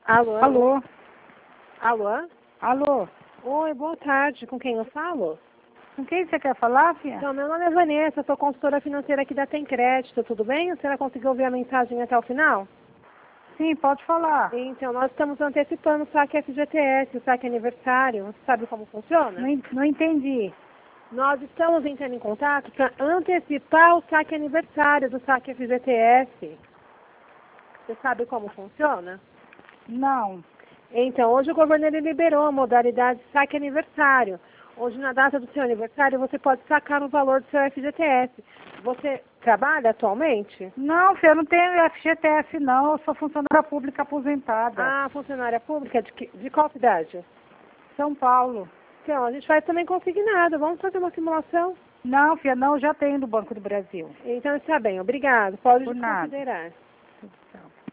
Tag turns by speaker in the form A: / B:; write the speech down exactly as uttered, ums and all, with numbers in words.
A: Alô?
B: Alô?
A: Alô?
B: Alô?
A: Oi, boa tarde. Com quem eu falo?
B: Com quem você quer falar, filha?
A: Então, meu nome é Vanessa, sou consultora financeira aqui da Tem Crédito, tudo bem? A senhora conseguiu ouvir a mensagem até o final?
B: Sim, pode falar.
A: Então, nós estamos antecipando o saque F G T S, o saque aniversário. Você sabe como funciona?
B: Não, en- não entendi.
A: Nós estamos entrando em contato para antecipar o saque aniversário do saque F G T S. Você sabe como funciona?
B: Não.
A: Então, hoje o governo ele liberou a modalidade saque aniversário. Hoje, na data do seu aniversário, você pode sacar o valor do seu F G T S. Você trabalha atualmente?
B: Não, filha, eu não tenho F G T S não, eu sou funcionária pública aposentada.
A: Ah, funcionária pública? De, que- de qual cidade?
B: São Paulo.
A: Então, a gente faz também consignado. Vamos fazer uma simulação?
B: Não, filha, não, eu já tenho do Banco do Brasil.
A: Então, está bem. Obrigado. Pode
B: Por nada.
A: considerar.
B: Tchau.